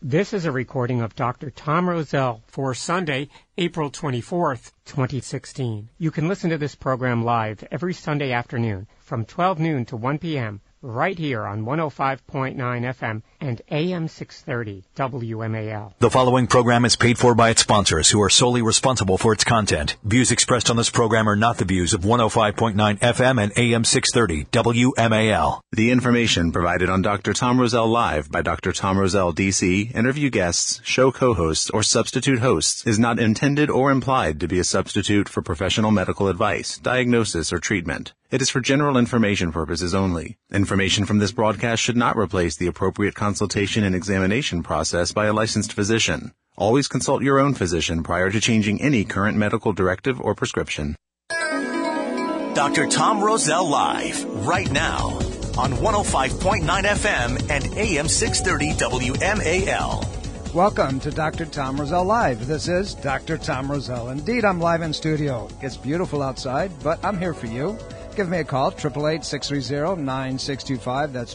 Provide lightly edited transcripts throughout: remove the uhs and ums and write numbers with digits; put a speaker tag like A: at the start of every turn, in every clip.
A: This is a recording of Dr. Tom Rosell for Sunday, April 24th, 2016. You can listen to this program live every Sunday afternoon from 12 noon to 1 p.m. right here on 105.9 FM and AM 630 WMAL.
B: The following program is paid for by its sponsors, who are solely responsible for its content. Views expressed on this program are not the views of 105.9 FM and AM 630 WMAL.
C: The information provided on Dr. Tom Rosell Live by Dr. Tom Rosell, D.C., interview guests, show co-hosts, or substitute hosts is not intended or implied to be a substitute for professional medical advice, diagnosis, or treatment. It is for general information purposes only. Information from this broadcast should not replace the appropriate consultation and examination process by a licensed physician. Always consult your own physician prior to changing any current medical directive or prescription.
B: Dr. Tom Rosell Live, right now, on 105.9 FM and AM 630 WMAL.
D: Welcome to Dr. Tom Rosell Live. This is Dr. Tom Rosell. Indeed, I'm live in studio. It's beautiful outside, but I'm here for you. Give me a call, 888-630-9625. That's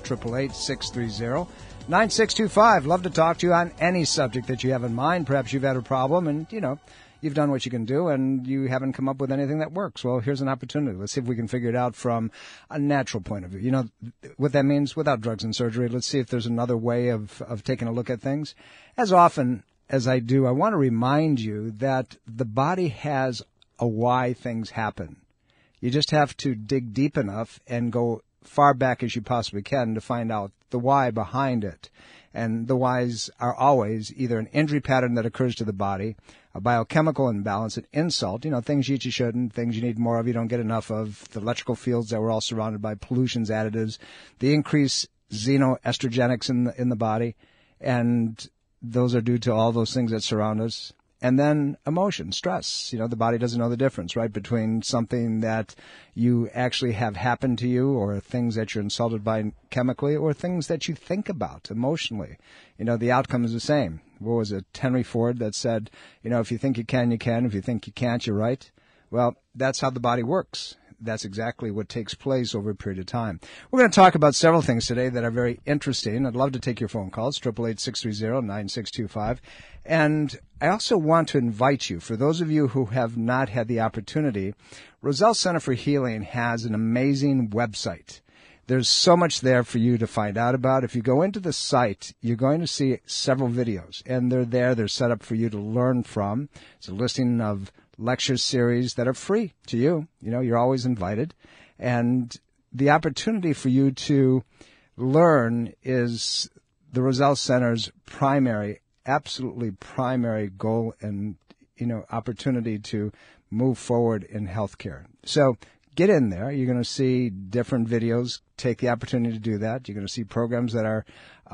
D: 888-630-9625. Love to talk to you on any subject that you have in mind. Perhaps you've had a problem and, you've done what you can do and you haven't come up with anything that works. Well, here's an opportunity. Let's see if we can figure it out from a natural point of view. You know what that means? Without drugs and surgery. Let's see if there's another way of taking a look at things. As often as I do, I want to remind you that the body has a why things happen. You just have to dig deep enough and go far back as you possibly can to find out the why behind it. And the whys are always either an injury pattern that occurs to the body, a biochemical imbalance, an insult, things you eat you shouldn't, things you need more of, you don't get enough of, the electrical fields that we're all surrounded by, pollutions, additives, the increased xenoestrogenics in the body, and those are due to all those things that surround us. And then emotion, stress. The body doesn't know the difference, right, between something that you actually have happened to you or things that you're insulted by chemically or things that you think about emotionally. The outcome is the same. What was it, Henry Ford that said, if you think you can, you can. If you think you can't, you're right. Well, that's how the body works. That's exactly what takes place over a period of time. We're going to talk about several things today that are very interesting. I'd love to take your phone calls, 888-630-9625. And I also want to invite you, for those of you who have not had the opportunity, Rosell Center for Healing has an amazing website. There's so much there for you to find out about. If you go into the site, you're going to see several videos, and they're there. They're set up for you to learn from. It's a listing of lecture series that are free to you. You're always invited. And the opportunity for you to learn is the Rosell Center's absolutely primary goal and, opportunity to move forward in healthcare. So get in there. You're going to see different videos. Take the opportunity to do that. You're going to see programs that are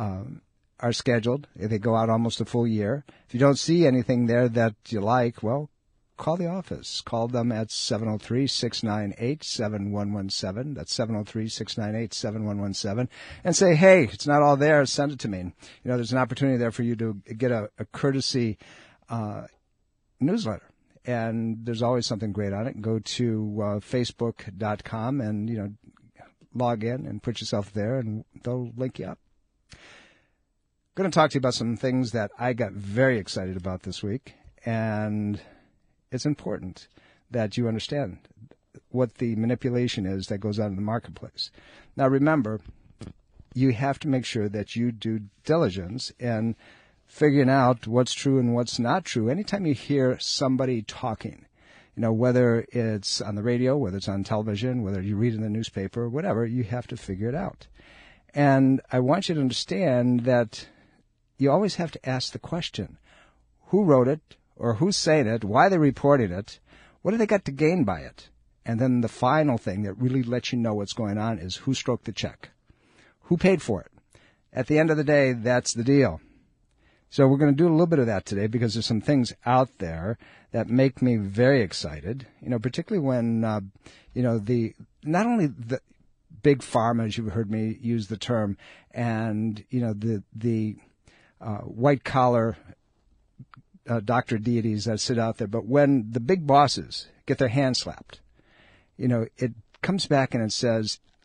D: scheduled. They go out almost a full year. If you don't see anything there that you like, well, call the office. Call them at 703-698-7117. That's 703-698-7117. And say, hey, it's not all there. Send it to me. There's an opportunity there for you to get a courtesy newsletter. And there's always something great on it. Go to Facebook.com and, log in and put yourself there, and they'll link you up. I'm going to talk to you about some things that I got very excited about this week. And it's important that you understand what the manipulation is that goes on in the marketplace. Now, remember, you have to make sure that you do diligence in figuring out what's true and what's not true. Anytime you hear somebody talking, whether it's on the radio, whether it's on television, whether you read in the newspaper, whatever, you have to figure it out. And I want you to understand that you always have to ask the question, who wrote it? Or who's saying it, why they're reporting it, what do they got to gain by it? And then the final thing that really lets you know what's going on is who stroked the check, who paid for it. At the end of the day, that's the deal. So we're going to do a little bit of that today because there's some things out there that make me very excited, particularly when, not only the big pharma, as you've heard me use the term, and, the white-collar doctor deities that sit out there. But when the big bosses get their hands slapped, it comes back and it says,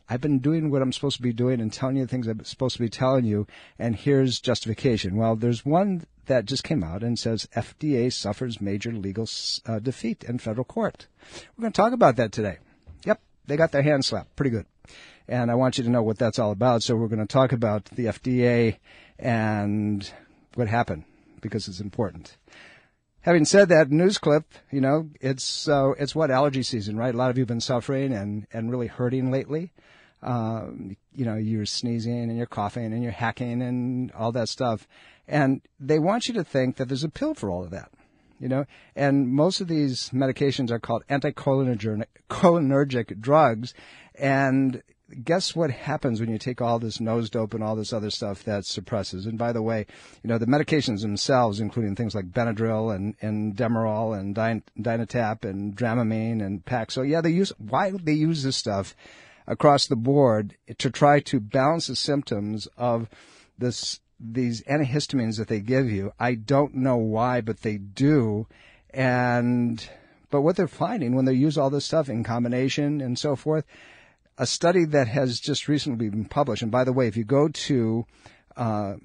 D: I've been doing what I'm supposed to be doing and telling you the things I'm supposed to be telling you, and here's justification. Well, there's one that just came out and says FDA suffers major legal defeat in federal court. We're going to talk about that today. Yep, they got their hand slapped. Pretty good. And I want you to know what that's all about. So we're going to talk about the FDA and what happened, because it's important. Having said that, news clip, it's what, allergy season, right? A lot of you have been suffering and really hurting lately. You're sneezing and you're coughing and you're hacking and all that stuff. And they want you to think that there's a pill for all of that, and most of these medications are called anticholinergic drugs. And guess what happens when you take all this nose dope and all this other stuff that suppresses? And by the way, the medications themselves, including things like Benadryl and Demerol and Dynatap and Dramamine and Paxil, why they use this stuff across the board to try to balance the symptoms of these antihistamines that they give you. I don't know why, but they do. But what they're finding when they use all this stuff in combination and so forth, a study that has just recently been published, and by the way, if you go to the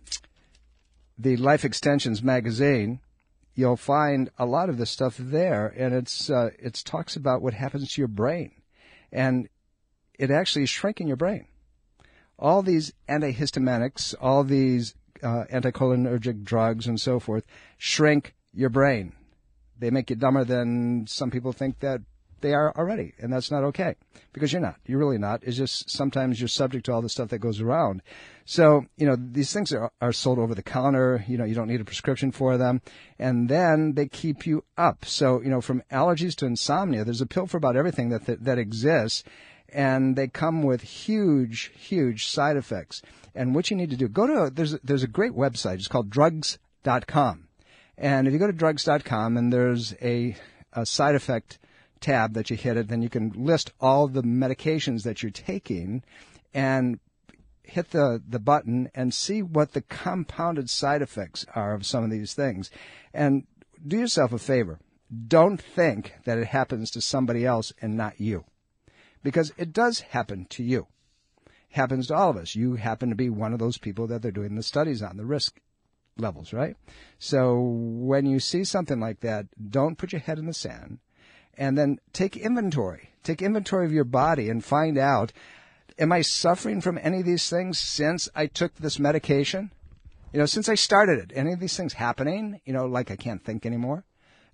D: Life Extensions magazine, you'll find a lot of this stuff there, and it talks about what happens to your brain, and it actually is shrinking your brain. All these antihistaminics, all these anticholinergic drugs and so forth shrink your brain. They make you dumber than some people think that they are already, and that's not okay, because you're not. You're really not. It's just sometimes you're subject to all the stuff that goes around. So, these things are sold over the counter. You don't need a prescription for them, and then they keep you up. So, from allergies to insomnia, there's a pill for about everything that exists, and they come with huge, huge side effects. And what you need to do, there's a great website. It's called drugs.com. And if you go to drugs.com and there's a side effect tab that you hit it, then you can list all the medications that you're taking and hit the button and see what the compounded side effects are of some of these things. And do yourself a favor. Don't think that it happens to somebody else and not you, because it does happen to you. It happens to all of us. You happen to be one of those people that they're doing the studies on, the risk levels, right? So when you see something like that, don't put your head in the sand. And then take inventory. Take inventory of your body and find out, am I suffering from any of these things since I took this medication? Since I started it, any of these things happening? Like I can't think anymore,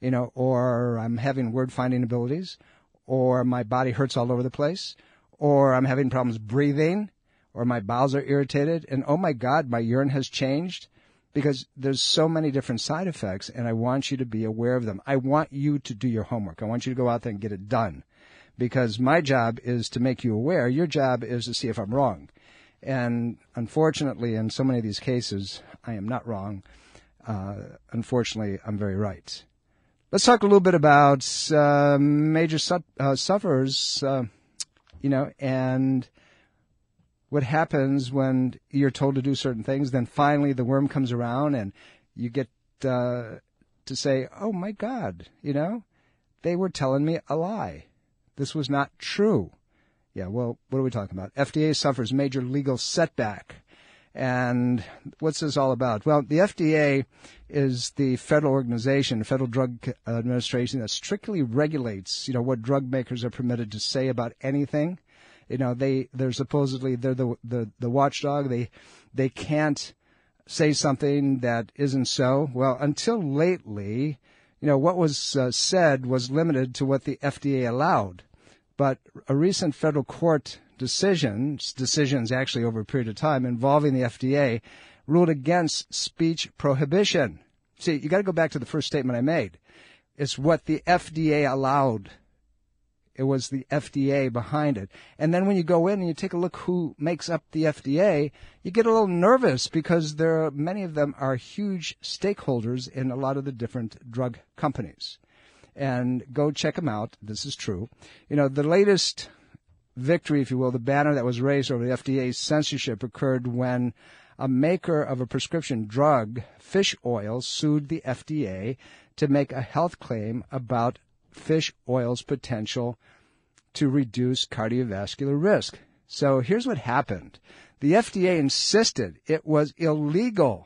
D: or I'm having word finding abilities, or my body hurts all over the place, or I'm having problems breathing, or my bowels are irritated, and oh my God, my urine has changed. Because there's so many different side effects, and I want you to be aware of them. I want you to do your homework. I want you to go out there and get it done. Because my job is to make you aware. Your job is to see if I'm wrong. And unfortunately, in so many of these cases, I am not wrong. Unfortunately, I'm very right. Let's talk a little bit about major sufferers, and what happens when you're told to do certain things, then finally the worm comes around and you get to say, oh, my God, they were telling me a lie. This was not true. Yeah, well, what are we talking about? FDA suffers major legal setback. And what's this all about? Well, the FDA is the federal organization, the Federal Drug Administration, that strictly regulates, what drug makers are permitted to say about anything. They're supposedly the watchdog. They can't say something that isn't so. Well, until lately, what was said was limited to what the FDA allowed. But a recent federal court decisions actually over a period of time involving the FDA ruled against speech prohibition. See, you got to go back to the first statement I made. It's what the FDA allowed. It was the FDA behind it. And then when you go in and you take a look who makes up the FDA, you get a little nervous because many of them are huge stakeholders in a lot of the different drug companies. And go check them out. This is true. The latest victory, if you will, the banner that was raised over the FDA's censorship occurred when a maker of a prescription drug, fish oil, sued the FDA to make a health claim about fish oil's potential to reduce cardiovascular risk. So here's what happened. The FDA insisted it was illegal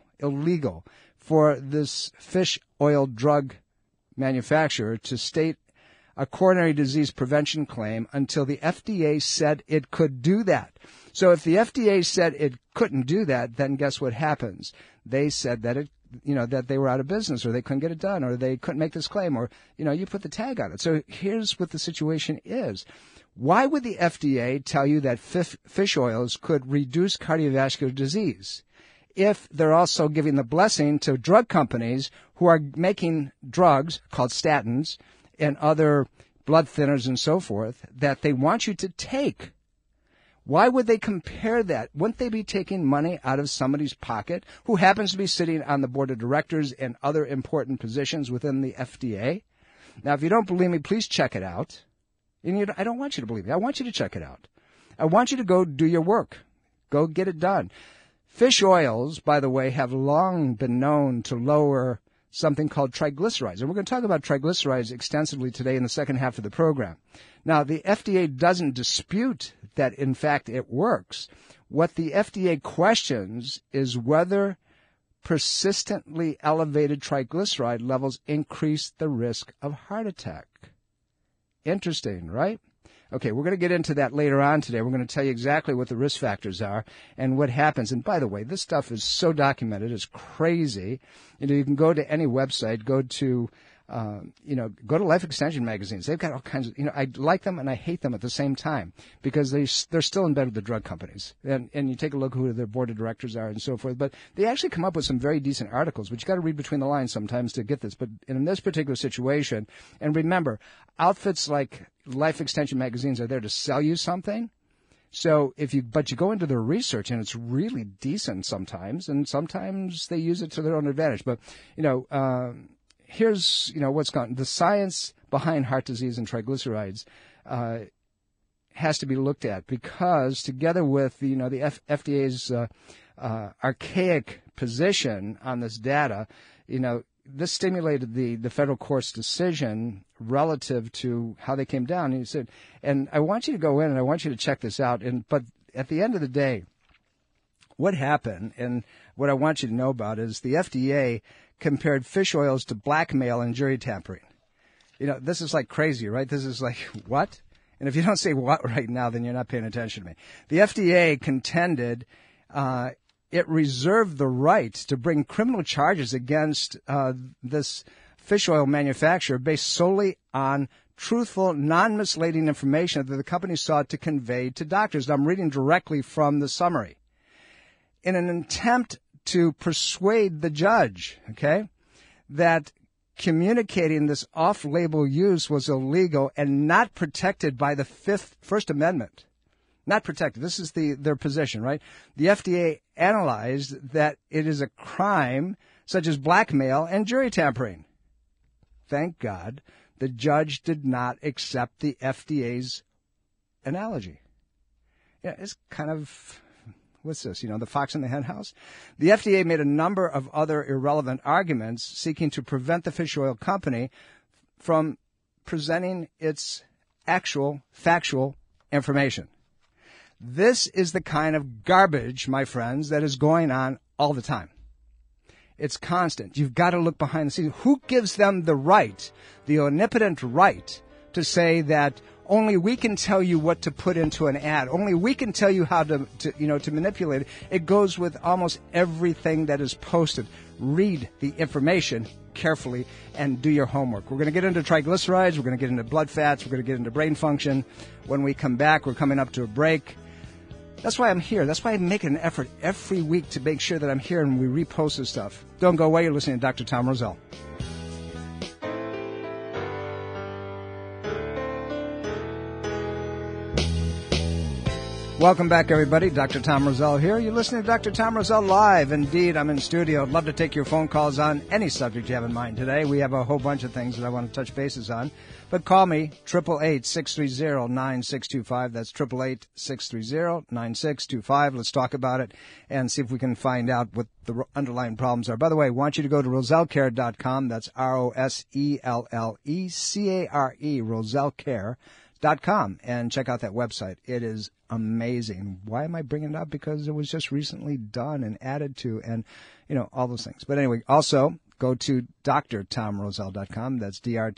D: for this fish oil drug manufacturer to state a coronary disease prevention claim until the FDA said it could do that. So if the FDA said it couldn't do that, then guess what happens? They said that that they were out of business, or they couldn't get it done, or they couldn't make this claim, or, you put the tag on it. So here's what the situation is. Why would the FDA tell you that fish oils could reduce cardiovascular disease if they're also giving the blessing to drug companies who are making drugs called statins and other blood thinners and so forth that they want you to take? Why would they compare that? Wouldn't they be taking money out of somebody's pocket who happens to be sitting on the board of directors and other important positions within the FDA? Now, if you don't believe me, please check it out. And I don't want you to believe me. I want you to check it out. I want you to go do your work. Go get it done. Fish oils, by the way, have long been known to lower something called triglycerides. And we're going to talk about triglycerides extensively today in the second half of the program. Now, the FDA doesn't dispute that, in fact, it works. What the FDA questions is whether persistently elevated triglyceride levels increase the risk of heart attack. Interesting, right? Okay, we're going to get into that later on today. We're going to tell you exactly what the risk factors are and what happens. And by the way, this stuff is so documented. It's crazy. You can go to any website, go to Life Extension magazines. They've got all kinds of, I like them and I hate them at the same time because they're still in bed with the drug companies. And you take a look who their board of directors are and so forth. But they actually come up with some very decent articles, but you got to read between the lines sometimes to get this. But in this particular situation, and remember, outfits like Life Extension magazines are there to sell you something. So but you go into their research and it's really decent sometimes, and sometimes they use it to their own advantage. But, here's, what's gone. The science behind heart disease and triglycerides has to be looked at because together with, the FDA's archaic position on this data, this stimulated the federal court's decision relative to how they came down. And he said, and I want you to go in and I want you to check this out. But at the end of the day, what happened and what I want you to know about is the FDA compared fish oils to blackmail and jury tampering. This is like crazy, right? This is like, what? And if you don't say what right now, then you're not paying attention to me. The FDA contended it reserved the right to bring criminal charges against this fish oil manufacturer based solely on truthful, non-misleading information that the company sought to convey to doctors. Now, I'm reading directly from the summary. In an attempt to persuade the judge, that communicating this off-label use was illegal and not protected by the First Amendment. Not protected. This is their position, right? The FDA analyzed that it is a crime such as blackmail and jury tampering. Thank God the judge did not accept the FDA's analogy. Yeah, it's kind of, what's this, the fox in the hen house? The FDA made a number of other irrelevant arguments seeking to prevent the fish oil company from presenting its actual factual information. This is the kind of garbage, my friends, that is going on all the time. It's constant. You've got to look behind the scenes. Who gives them the right, the omnipotent right, to say that only we can tell you what to put into an ad. Only we can tell you how to manipulate it. It goes with almost everything that is posted. Read the information carefully and do your homework. We're going to get into triglycerides. We're going to get into blood fats. We're going to get into brain function. When we come back, we're coming up to a break. That's why I'm here. That's why I make an effort every week to make sure that I'm here and we repost this stuff. Don't go away. You're listening to Dr. Tom Rosell. Welcome back, everybody. Dr. Tom Rosell here. You're listening to Dr. Tom Rosell Live. Indeed, I'm in studio. I'd love to take your phone calls on any subject you have in mind today. We have a whole bunch of things that I want to touch bases on. But call me, 888-630-9625. That's 888-630-9625. Let's talk about it and see if we can find out what the underlying problems are. By the way, I want you to go to RosellCare.com. That's ROSELLECARE, RosellCare.com. DrTamrosL.com and check out that website. It is amazing. Why am I bringing it up? Because it was just recently done and added to, and, all those things. But anyway, also go to DrTomRoselle.com. That's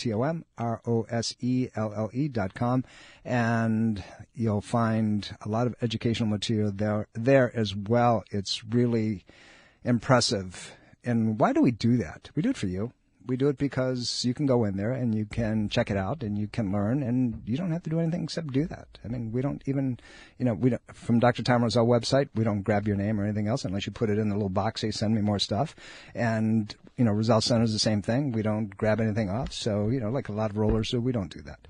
D: DrTomRoselle.com. And you'll find a lot of educational material there as well. It's really impressive. And why do we do that? We do it for you. We do it because you can go in there and you can check it out and you can learn, and you don't have to do anything except do that. I mean, we don't even, from Dr. Tom Roselle website, we don't grab your name or anything else unless you put it in the little box, say, send me more stuff. And, Roselle Center is the same thing. We don't grab anything off. So, like a lot of rollers do, we don't do that.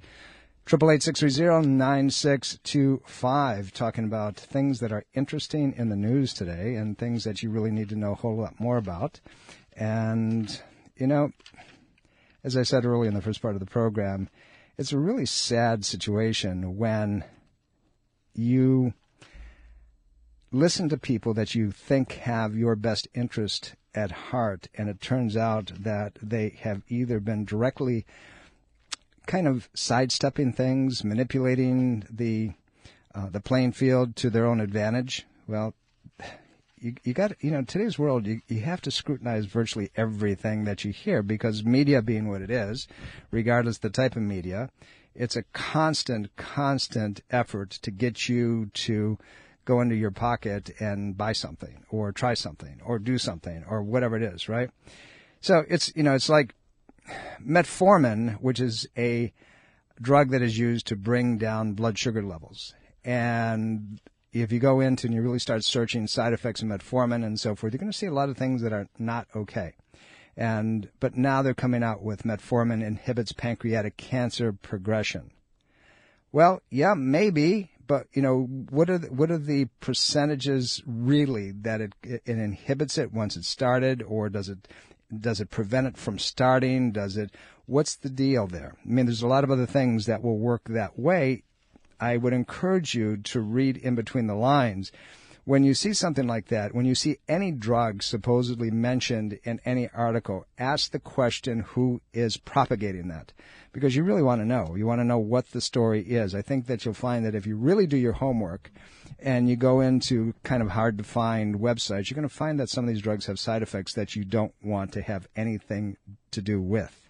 D: 888-630-9625, talking about things that are interesting in the news today and things that you really need to know a whole lot more about. And, as I said earlier in the first part of the program, it's a really sad situation when you listen to people that you think have your best interest at heart, and it turns out that they have either been directly kind of sidestepping things, manipulating the playing field to their own advantage. Well, you got, today's world, you have to scrutinize virtually everything that you hear, because media being what it is, regardless of the type of media, it's a constant effort to get you to go into your pocket and buy something or try something or do something or whatever it is, right? So it's like metformin, which is a drug that is used to bring down blood sugar levels. And if you go into and you really start searching side effects of metformin and so forth, you're going to see a lot of things that are not okay. But now they're coming out with metformin inhibits pancreatic cancer progression. Well, yeah, maybe, but what are the percentages really that it inhibits it once it's started, or does it prevent it from starting? What's the deal there? I mean, there's a lot of other things that will work that way. I would encourage you to read in between the lines. When you see something like that, when you see any drug supposedly mentioned in any article, ask the question, who is propagating that? Because you really want to know. You want to know what the story is. I think that you'll find that if you really do your homework and you go into kind of hard-to-find websites, you're going to find that some of these drugs have side effects that you don't want to have anything to do with.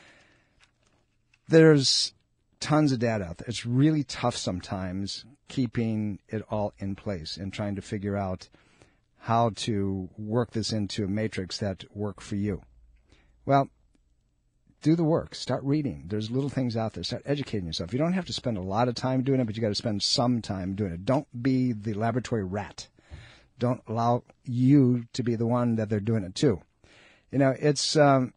D: There's tons of data out there. It's really tough sometimes keeping it all in place and trying to figure out how to work this into a matrix that work for you. Well, do the work. Start reading. There's little things out there. Start educating yourself. You don't have to spend a lot of time doing it, but you got to spend some time doing it. Don't be the laboratory rat. Don't allow you to be the one that they're doing it to. It's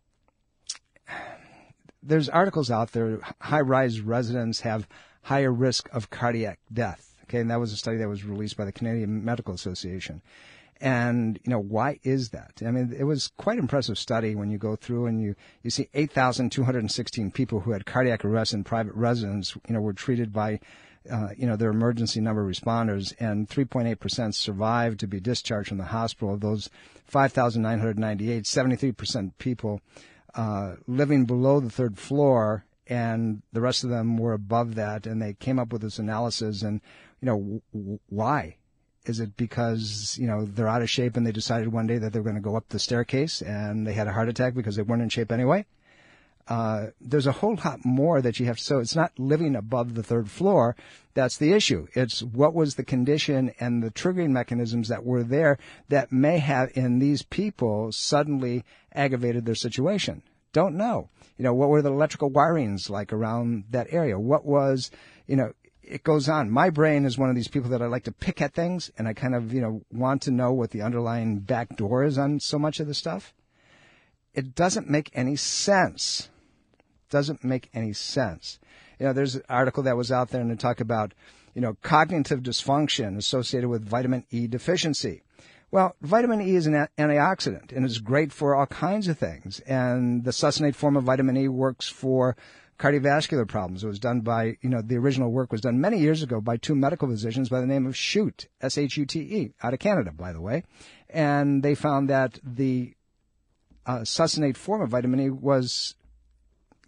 D: there's articles out there. High-rise residents have higher risk of cardiac death. Okay, and that was a study that was released by the Canadian Medical Association. And, why is that? I mean, it was quite an impressive study when you go through and you see 8,216 people who had cardiac arrest in private residence, were treated by, their emergency number responders, and 3.8% survived to be discharged from the hospital. Of those 5,998, 73% people living below the third floor, and the rest of them were above that. And they came up with this analysis, and, why? Is it because, they're out of shape and they decided one day that they were going to go up the staircase and they had a heart attack because they weren't in shape anyway? There's a whole lot more that you have to, so it's not living above the third floor. That's the issue. It's what was the condition and the triggering mechanisms that were there that may have in these people suddenly aggravated their situation. Don't know. What were the electrical wirings like around that area? What was, it goes on. My brain is one of these people that I like to pick at things, and I kind of, want to know what the underlying back door is on so much of the stuff. It doesn't make any sense. Doesn't make any sense. There's an article that was out there and they talk about, cognitive dysfunction associated with vitamin E deficiency. Well, vitamin E is an antioxidant and is great for all kinds of things. And the succinate form of vitamin E works for cardiovascular problems. It was done by, the original work was done many years ago by two medical physicians by the name of Shute, S-H-U-T-E, out of Canada, by the way. And they found that the succinate form of vitamin E was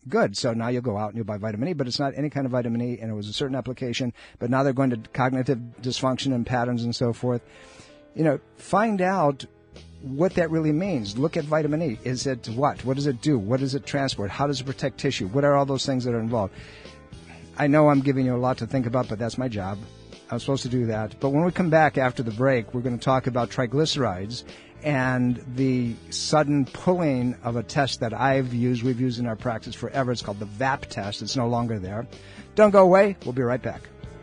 D: good. So now you'll go out and you'll buy vitamin E, but it's not any kind of vitamin E, and it was a certain application. But now they're going to cognitive dysfunction and patterns and so forth. Find out what that really means. Look at vitamin E. Is it what? What does it do? What does it transport? How does it protect tissue? What are all those things that are involved? I know I'm giving you a lot to think about, but that's my job. I'm supposed to do that. But when we come back after the break, we're going to talk about triglycerides and the sudden pulling of a test that we've used in our practice forever. It's called the VAP test. It's no longer there. Don't go away. We'll be right back.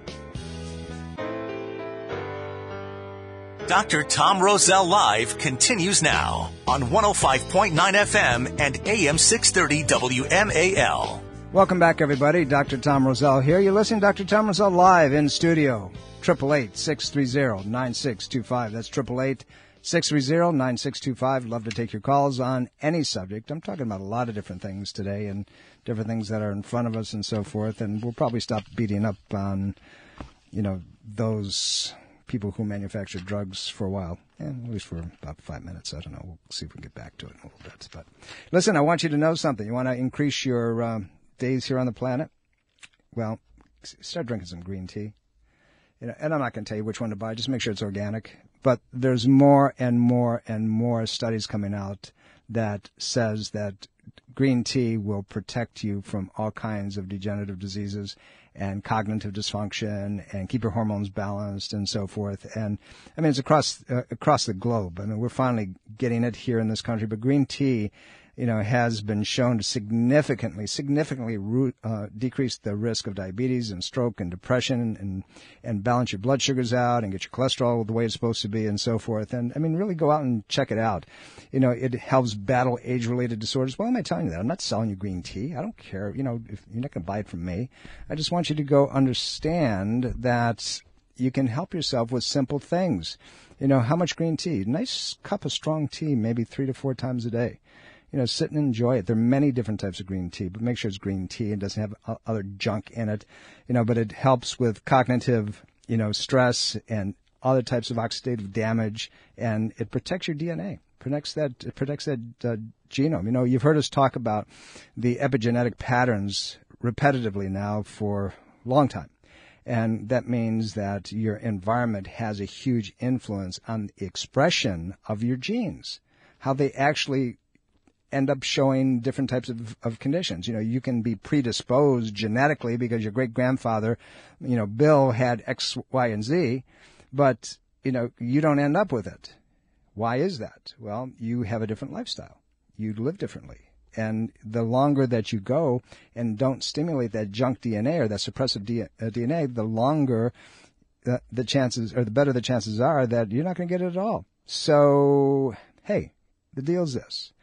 B: Dr. Tom Rosell Live continues now on 105.9 FM and AM 630 WMAL.
D: Welcome back, everybody. Dr. Tom Rosell here. You're listening to Dr. Tom Rosell live in studio. 888-630-9625. That's 888-630-9625. Love to take your calls on any subject. I'm talking about a lot of different things today and different things that are in front of us and so forth. And we'll probably stop beating up on, those people who manufacture drugs for a while, and at least for about 5 minutes. I don't know. We'll see if we can get back to it in a little bit. But listen, I want you to know something. You want to increase your days here on the planet? Well, start drinking some green tea. And I'm not going to tell you which one to buy. Just make sure it's organic. But there's more and more and more studies coming out that says that green tea will protect you from all kinds of degenerative diseases and cognitive dysfunction and keep your hormones balanced and so forth. And I mean, it's across the globe. I mean, we're finally getting it here in this country, but green tea, has been shown to significantly decrease the risk of diabetes and stroke and depression and balance your blood sugars out and get your cholesterol the way it's supposed to be and so forth. And I mean, really go out and check it out. It helps battle age-related disorders. Why am I telling you that? I'm not selling you green tea. I don't care. If you're not going to buy it from me. I just want you to go understand that you can help yourself with simple things. How much green tea? Nice cup of strong tea, maybe 3 to 4 times a day. Sit and enjoy it. There are many different types of green tea, but make sure it's green tea and doesn't have other junk in it. But it helps with cognitive, stress and other types of oxidative damage, and it protects your DNA. It protects that genome. You've heard us talk about the epigenetic patterns repetitively now for a long time. And that means that your environment has a huge influence on the expression of your genes, how they actually end up showing different types of conditions. You can be predisposed genetically because your great-grandfather, Bill had X, Y, and Z, but, you don't end up with it. Why is that? Well, you have a different lifestyle. You live differently. And the longer that you go and don't stimulate that junk DNA or that suppressive DNA, the longer the chances, or the better the chances are that you're not going to get it at all. So, hey, the deal's this.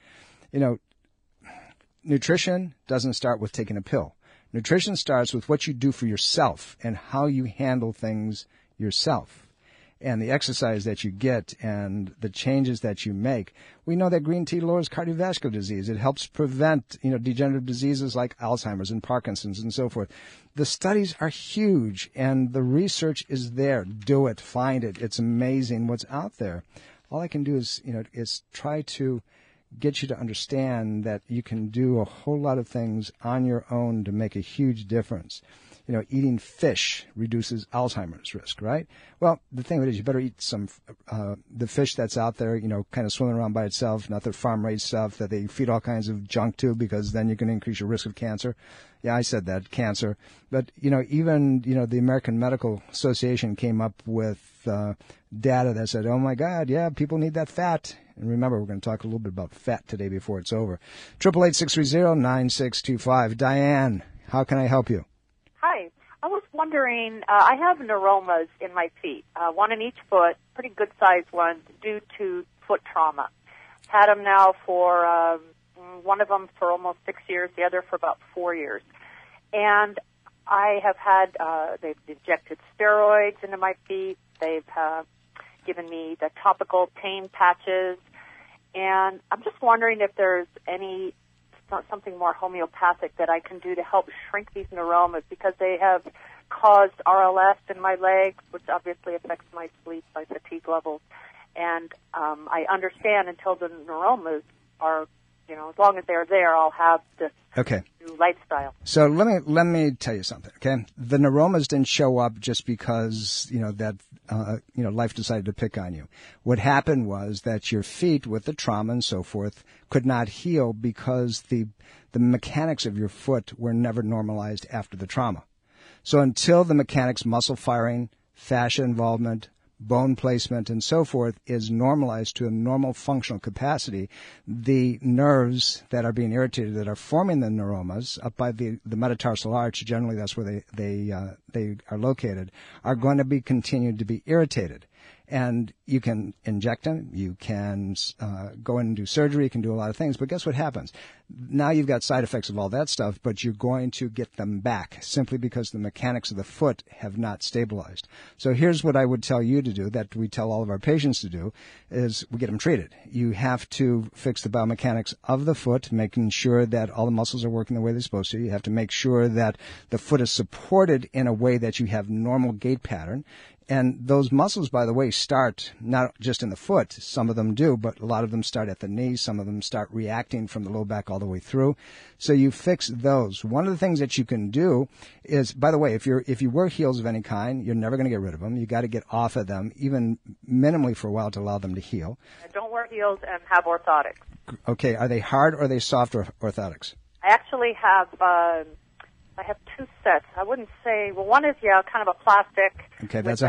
D: Nutrition doesn't start with taking a pill. Nutrition starts with what you do for yourself and how you handle things yourself. And the exercise that you get and the changes that you make. We know that green tea lowers cardiovascular disease. It helps prevent, degenerative diseases like Alzheimer's and Parkinson's and so forth. The studies are huge and the research is there. Do it. Find it. It's amazing what's out there. All I can do is, is try to get you to understand that you can do a whole lot of things on your own to make a huge difference. Eating fish reduces Alzheimer's risk, right? Well, the thing is, you better eat some, the fish that's out there, kind of swimming around by itself, not the farm-raised stuff that they feed all kinds of junk to, because then you can increase your risk of cancer. Yeah, I said that, cancer. But, even, the American Medical Association came up with data that said, oh my God, yeah, people need that fat. And remember, we're going to talk a little bit about fat today before it's over. 888-630-9625. Diane, how can I help you?
E: Hi. I was wondering, I have neuromas in my feet, one in each foot, pretty good-sized ones, due to foot trauma. Had them now for, one of them for almost 6 years, the other for about 4 years. And I have had, they've injected steroids into my feet. They've given me the topical pain patches. And I'm just wondering if there's something more homeopathic that I can do to help shrink these neuromas, because they have caused RLS in my legs, which obviously affects my sleep, my fatigue levels. And I understand until the neuromas are, as long as they're there, I'll have this new lifestyle.
D: So let me tell you something, okay? The neuromas didn't show up just because, life decided to pick on you. What happened was that your feet, with the trauma and so forth, could not heal because the mechanics of your foot were never normalized after the trauma. So until the mechanics, muscle firing, fascia involvement, bone placement, and so forth is normalized to a normal functional capacity, the nerves that are being irritated, that are forming the neuromas up by the metatarsal arch, generally that's where they are located, are going to be continued to be irritated. And you can inject them, you can go in and do surgery, you can do a lot of things, but guess what happens? Now you've got side effects of all that stuff, but you're going to get them back simply because the mechanics of the foot have not stabilized. So here's what I would tell you to do, that we tell all of our patients to do, is we get them treated. You have to fix the biomechanics of the foot, making sure that all the muscles are working the way they're supposed to. You have to make sure that the foot is supported in a way that you have normal gait pattern. And those muscles, by the way, start not just in the foot. Some of them do, but a lot of them start at the knee. Some of them start reacting from the low back all the way through. So you fix those. One of the things that you can do is, by the way, if you wear heels of any kind, you're never going to get rid of them. You got to get off of them, even minimally for a while, to allow them to heal.
E: I don't wear heels and have orthotics.
D: Okay. Are they hard or are they soft orthotics?
E: I actually have. I have two sets. I wouldn't say. Well, one is kind of a plastic.
D: Okay, that's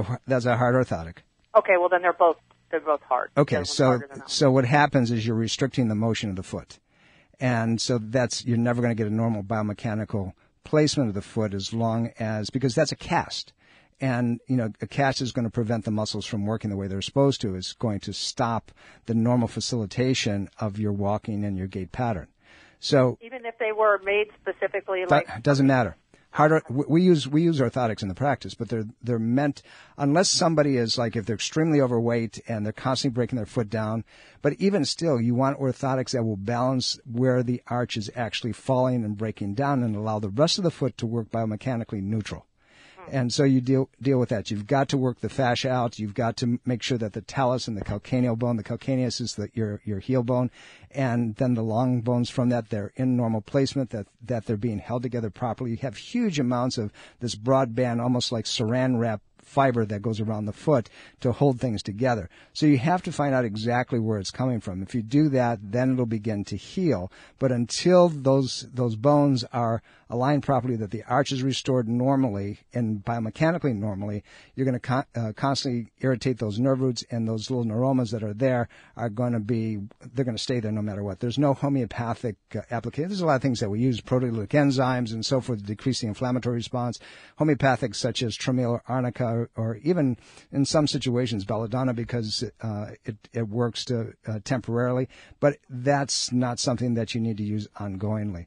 D: a hard orthotic.
E: Okay, well then they're both hard.
D: Okay, so what happens is you're restricting the motion of the foot, and so you're never going to get a normal biomechanical placement of the foot because that's a cast, and a cast is going to prevent the muscles from working the way they're supposed to. It's going to stop the normal facilitation of your walking and your gait pattern. So
E: even if they were made specifically,
D: it doesn't matter. We use orthotics in the practice, but they're meant, unless somebody is if they're extremely overweight and they're constantly breaking their foot down. But even still, you want orthotics that will balance where the arch is actually falling and breaking down and allow the rest of the foot to work biomechanically neutral. And so you deal with that. You've got to work the fascia out. You've got to make sure that the talus and the calcaneal bone, the calcaneus is your heel bone, and then the long bones from that, they're in normal placement, that they're being held together properly. You have huge amounts of this broadband, almost like saran wrap fiber that goes around the foot to hold things together. So you have to find out exactly where it's coming from. If you do that, then it'll begin to heal. But until those bones are aligned properly, that the arch is restored normally and biomechanically normally, you're going to constantly irritate those nerve roots, and those little neuromas that are there they're going to stay there no matter what. There's no homeopathic application. There's a lot of things that we use, proteolytic enzymes and so forth, to decrease the inflammatory response. Homeopathic such as Tremila, arnica, or even in some situations belladonna, because it works temporarily, but that's not something that you need to use ongoingly.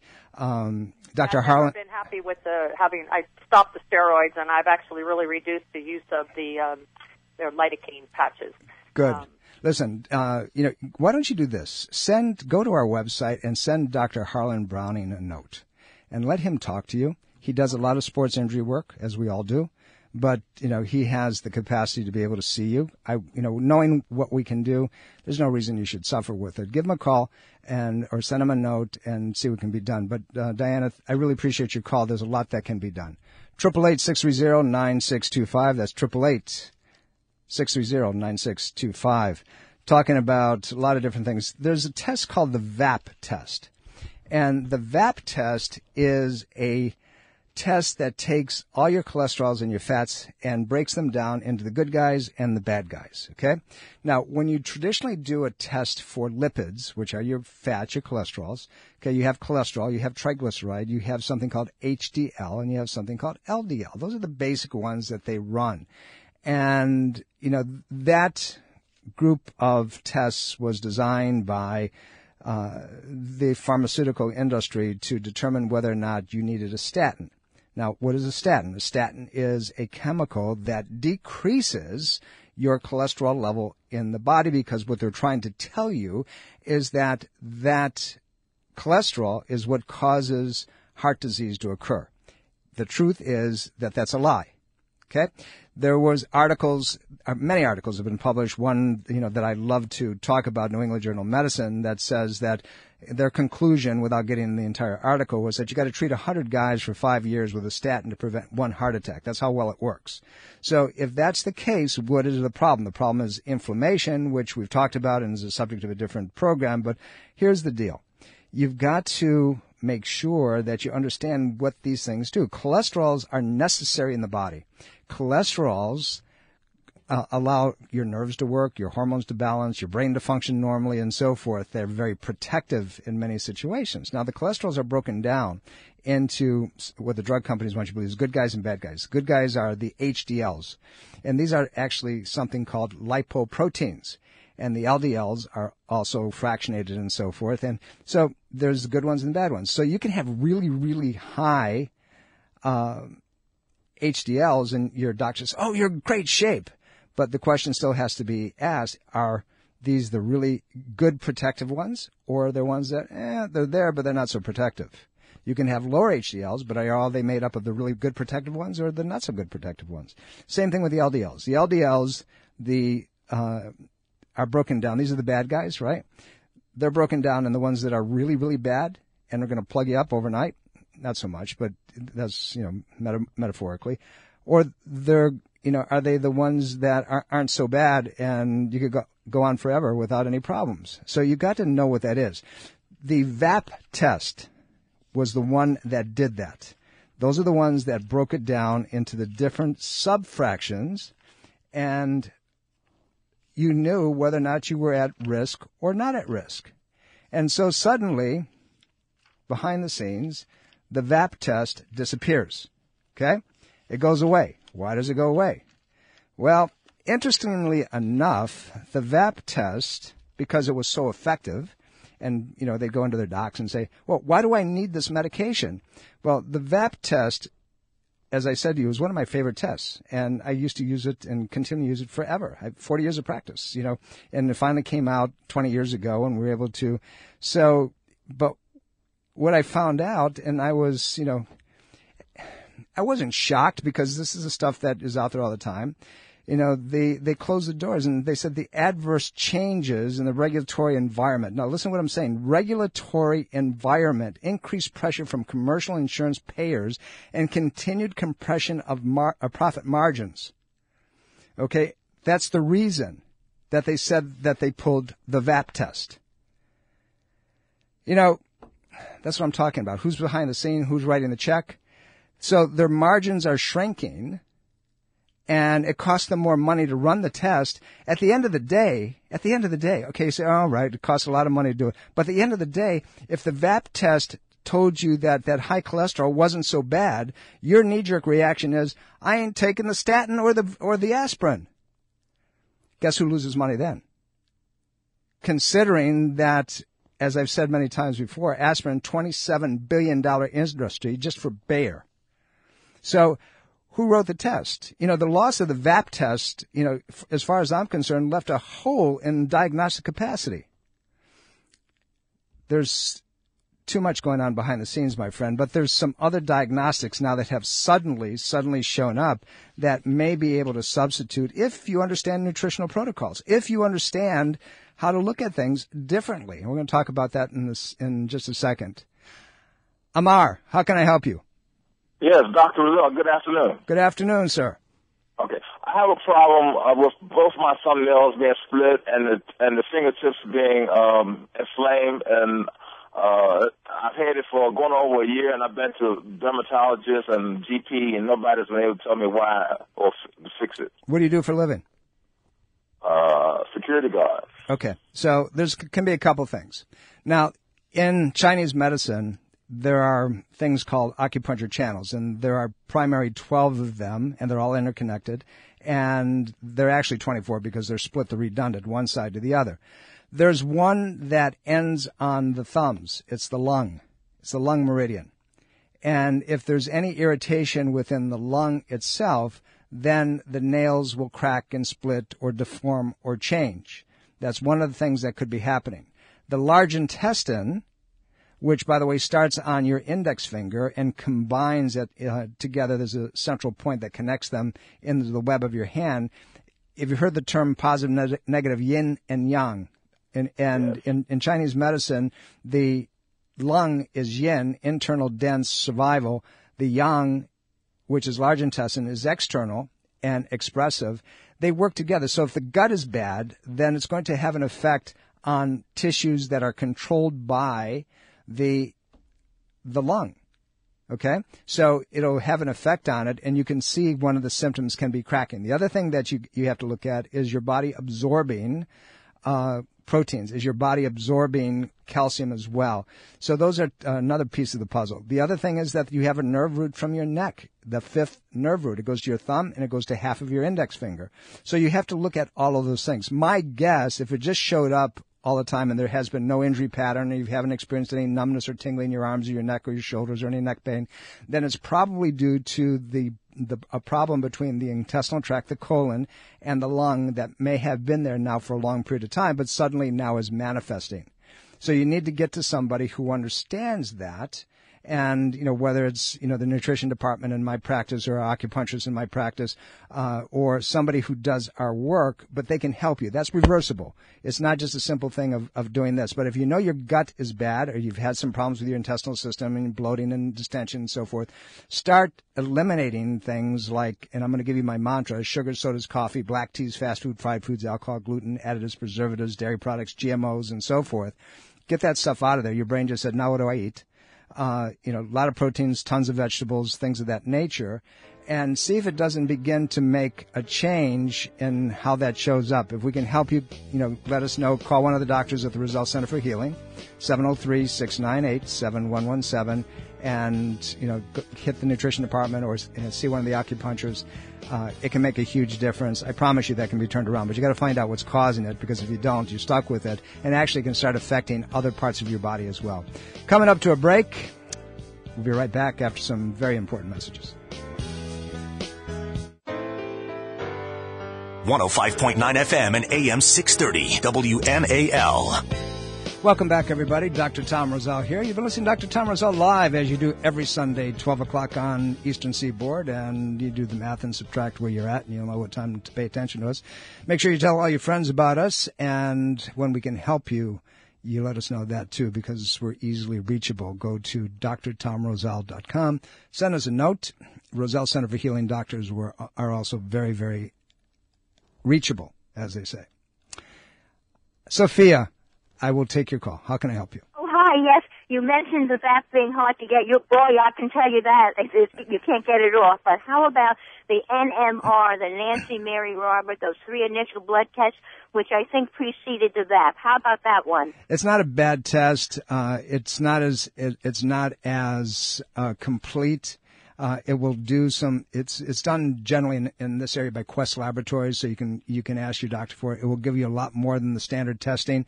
D: Dr. Harlan,
E: I've been happy with I stopped the steroids, and I've actually really reduced the use of their lidocaine patches.
D: Good. Listen, why don't you do this? Go to our website and send Dr. Harlan Browning a note and let him talk to you. He does a lot of sports injury work, as we all do. But, he has the capacity to be able to see you. Knowing what we can do, there's no reason you should suffer with it. Give him a call or send him a note and see what can be done. But, Diana, I really appreciate your call. There's a lot that can be done. 888-630-9625. That's 888-630-9625. Talking about a lot of different things. There's a test called the VAP test. And the VAP test is a test that takes all your cholesterols and your fats and breaks them down into the good guys and the bad guys, okay? Now, when you traditionally do a test for lipids, which are your fats, your cholesterols, okay, you have cholesterol, you have triglyceride, you have something called HDL, and you have something called LDL. Those are the basic ones that they run. And, that group of tests was designed by the pharmaceutical industry to determine whether or not you needed a statin. Now, what is a statin? A statin is a chemical that decreases your cholesterol level in the body, because what they're trying to tell you is that cholesterol is what causes heart disease to occur. The truth is that that's a lie. Okay? There was many articles have been published. One, that I love to talk about, New England Journal of Medicine, that says that their conclusion, without getting the entire article, was that you got to treat 100 guys for 5 years with a statin to prevent one heart attack. That's how well it works. So if that's the case, what is the problem? The problem is inflammation, which we've talked about and is the subject of a different program. But here's the deal. You've got to make sure that you understand what these things do. Cholesterols are necessary in the body. Cholesterols allow your nerves to work, your hormones to balance, your brain to function normally, and so forth. They're very protective in many situations. Now, the cholesterols are broken down into what the drug companies want you to believe is good guys and bad guys. Good guys are the HDLs, and these are actually something called lipoproteins. And the LDLs are also fractionated and so forth. And so there's the good ones and the bad ones. So you can have really, really high HDLs, and your doctor says, oh, you're in great shape. But the question still has to be asked, are these the really good protective ones, or are they ones that, they're there, but they're not so protective? You can have lower HDLs, but are they made up of the really good protective ones or the not so good protective ones? Same thing with the LDLs. The LDLs, are broken down. These are the bad guys, right? They're broken down in the ones that are really, really bad and are going to plug you up overnight. Not so much, but that's, metaphorically. Or they're, are they the ones that aren't so bad and you could go on forever without any problems? So you got to know what that is. The VAP test was the one that did that. Those are the ones that broke it down into the different subfractions, and you knew whether or not you were at risk or not at risk. And so suddenly, behind the scenes, the VAP test disappears. Okay? It goes away. Why does it go away? Well, interestingly enough, the VAP test, because it was so effective, and, they go into their docs and say, well, why do I need this medication? Well, the VAP test, as I said to you, is one of my favorite tests. And I used to use it and continue to use it forever. I have 40 years of practice, and it finally came out 20 years ago, and we were able to. So, but what I found out, and I was, I wasn't shocked, because this is the stuff that is out there all the time. They closed the doors, and they said the adverse changes in the regulatory environment. Now, listen to what I'm saying. Regulatory environment, increased pressure from commercial insurance payers, and continued compression of profit margins. Okay? That's the reason that they said that they pulled the VAP test. That's what I'm talking about. Who's behind the scene? Who's writing the check? So their margins are shrinking, and it costs them more money to run the test. At the end of the day, okay, you say, all right, it costs a lot of money to do it. But at the end of the day, if the VAP test told you that high cholesterol wasn't so bad, your knee-jerk reaction is, I ain't taking the statin or the aspirin. Guess who loses money then? Considering that, as I've said many times before, aspirin, $27 billion industry just for Bayer. So who wrote the test? The loss of the VAP test, as far as I'm concerned, left a hole in diagnostic capacity. There's too much going on behind the scenes, my friend, but there's some other diagnostics now that have suddenly shown up that may be able to substitute if you understand nutritional protocols, if you understand how to look at things differently. And we're going to talk about that in just a second. Amar, how can I help you?
F: Yes, Dr. Rizal, good afternoon.
D: Good afternoon, sir.
F: Okay. I have a problem with both my thumbnails being split and the fingertips being inflamed, and I've had it for going over a year, and I've been to dermatologists and GP, and nobody's been able to tell me why or fix it.
D: What do you do for a living?
F: Security guard.
D: Okay. So can be a couple things. Now, in Chinese medicine, there are things called acupuncture channels, and there are primary 12 of them, and they're all interconnected, and they're actually 24 because they're split the redundant one side to the other. There's one that ends on the thumbs. It's the lung. It's the lung meridian. And if there's any irritation within the lung itself, then the nails will crack and split or deform or change. That's one of the things that could be happening. The large intestine, which, by the way, starts on your index finger and combines it together. There's a central point that connects them into the web of your hand. If you heard the term positive, negative, yin and yang, And in Chinese medicine, the lung is yin, internal, dense, survival. The yang, which is large intestine, is external and expressive. They work together. So if the gut is bad, then it's going to have an effect on tissues that are controlled by the lung. Okay? So it'll have an effect on it, and you can see one of the symptoms can be cracking. The other thing that you have to look at is your body absorbing proteins. Is your body absorbing calcium as well? So those are another piece of the puzzle. The other thing is that you have a nerve root from your neck, the fifth nerve root. It goes to your thumb, and it goes to half of your index finger. So you have to look at all of those things. My guess, if it just showed up all the time and there has been no injury pattern, and you haven't experienced any numbness or tingling in your arms or your neck or your shoulders or any neck pain, then it's probably due to a problem between the intestinal tract, the colon, and the lung that may have been there now for a long period of time, but suddenly now is manifesting. So you need to get to somebody who understands that. And, whether it's, the nutrition department in my practice or acupuncturist in my practice, or somebody who does our work, but they can help you. That's reversible. It's not just a simple thing of doing this. But if you know your gut is bad, or you've had some problems with your intestinal system and bloating and distension and so forth, start eliminating things like, and I'm going to give you my mantra, sugar, sodas, coffee, black teas, fast food, fried foods, alcohol, gluten, additives, preservatives, dairy products, GMOs, and so forth. Get that stuff out of there. Your brain just said, now what do I eat? A lot of proteins, tons of vegetables, things of that nature, and see if it doesn't begin to make a change in how that shows up. If we can help you, let us know. Call one of the doctors at the Roselle Center for Healing, 703-698-7117, and, hit the nutrition department or see one of the acupuncturists. It can make a huge difference. I promise you that can be turned around, but you got to find out what's causing it, because if you don't, you're stuck with it, and actually can start affecting other parts of your body as well. Coming up to a break, we'll be right back after some very important messages.
B: 105.9 FM and AM 630 WMAL.
D: Welcome back, everybody. Dr. Tom Roselle here. You've been listening to Dr. Tom Roselle live, as you do every Sunday, 12 o'clock on Eastern Seaboard, and you do the math and subtract where you're at, and you'll know what time to pay attention to us. Make sure you tell all your friends about us, and when we can help you, you let us know that, too, because we're easily reachable. Go to drtomroselle.com. Send us a note. Roselle Center for Healing Doctors are also very, very reachable, as they say. Sophia, I will take your call. How can I help you?
G: Oh, hi, yes. You mentioned the VAP being hard to get. Boy, I can tell you that. You can't get it off. But how about the NMR, the Nancy Mary Robert, those 3 initial blood tests, which I think preceded the VAP? How about that one?
D: It's not a bad test. It's not as complete. It will do some. It's done generally in this area by Quest Laboratories, so you can ask your doctor for it. It will give you a lot more than the standard testing.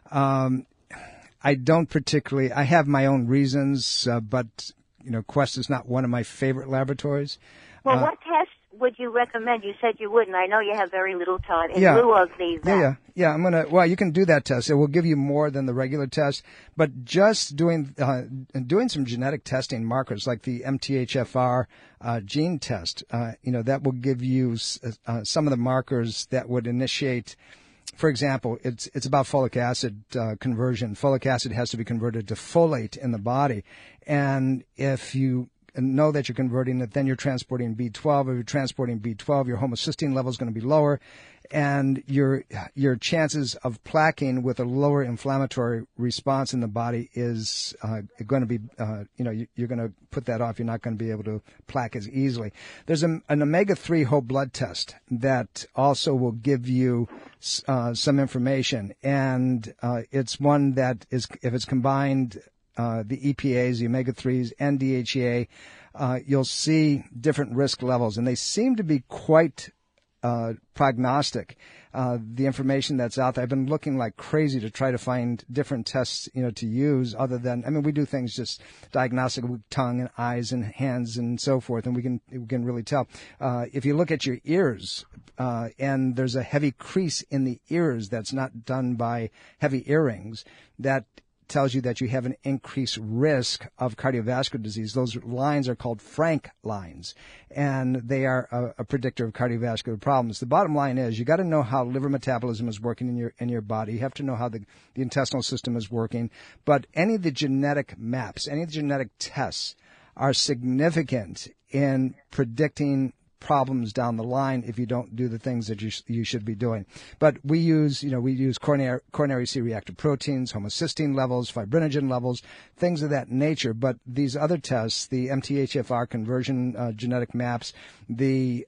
D: I don't particularly. I have my own reasons, but Quest is not one of my favorite laboratories.
G: Well, what test would you recommend? You said you wouldn't. I know you have very little time in lieu of the VAP.
D: Yeah. You can do that test. It will give you more than the regular test, but just doing some genetic testing markers like the MTHFR gene test, that will give you some of the markers that would initiate. For example, it's about folic acid conversion. Folic acid has to be converted to folate in the body, and if you know that you're converting it, then you're transporting B12. If you're transporting B12, your homocysteine level is going to be lower, and your chances of plaquing with a lower inflammatory response in the body is going to be, you're going to put that off. You're not going to be able to plaque as easily. There's an omega-3 whole blood test that also will give you some information, and it's one that is, if it's combined, the EPAs, the omega-3s, and DHEA, you'll see different risk levels, and they seem to be quite prognostic. The information that's out there, I've been looking like crazy to try to find different tests, to use other than, we do things just diagnostic with tongue and eyes and hands and so forth, and we can really tell. If you look at your ears, and there's a heavy crease in the ears that's not done by heavy earrings, that tells you that you have an increased risk of cardiovascular disease. Those lines are called Frank lines, and they are a predictor of cardiovascular problems. The bottom line is you got to know how liver metabolism is working in your body. You have to know how the intestinal system is working. But any of the genetic maps, any of the genetic tests are significant in predicting problems down the line if you don't do the things that you should be doing. But we use coronary C-reactive proteins, homocysteine levels, fibrinogen levels, things of that nature. But these other tests, the MTHFR conversion genetic maps, the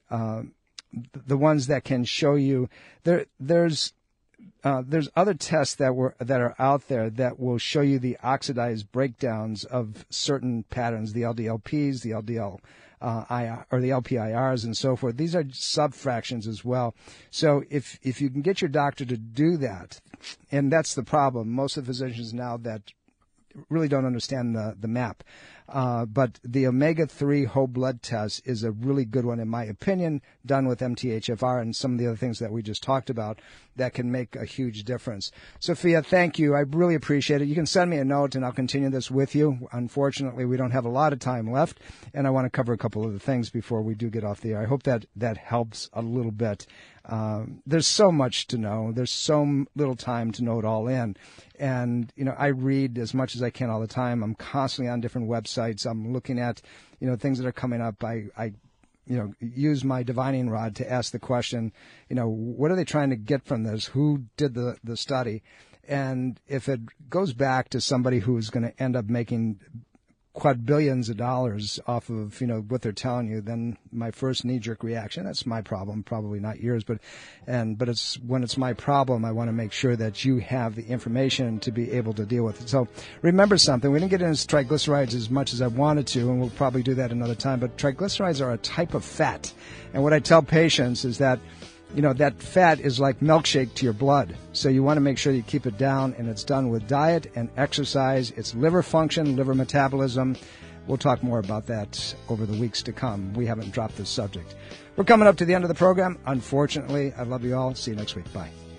D: ones that can show you there's other tests that are out there that will show you the oxidized breakdowns of certain patterns, the LDLPs, the LDL or the LPIRs and so forth. These are subfractions as well. So if you can get your doctor to do that, and that's the problem. Most of the physicians now that really don't understand the map. But the omega-3 whole blood test is a really good one, in my opinion, done with MTHFR and some of the other things that we just talked about that can make a huge difference. Sophia, thank you. I really appreciate it. You can send me a note, and I'll continue this with you. Unfortunately, we don't have a lot of time left, and I want to cover a couple of the things before we do get off the air. I hope that helps a little bit. There's so much to know. There's so little time to know it all in. And, I read as much as I can all the time. I'm constantly on different websites. I'm looking at, things that are coming up. I use my divining rod to ask the question, what are they trying to get from this? Who did the study? And if it goes back to somebody who is going to end up making quadbillions of dollars off of, what they're telling you, then my first knee-jerk reaction, that's my problem, probably not yours, but it's when it's my problem, I want to make sure that you have the information to be able to deal with it. So remember something, we didn't get into triglycerides as much as I wanted to, and we'll probably do that another time, but triglycerides are a type of fat. And what I tell patients is that that fat is like milkshake to your blood. So you want to make sure you keep it down, and it's done with diet and exercise. It's liver function, liver metabolism. We'll talk more about that over the weeks to come. We haven't dropped this subject. We're coming up to the end of the program. Unfortunately, I love you all. See you next week. Bye.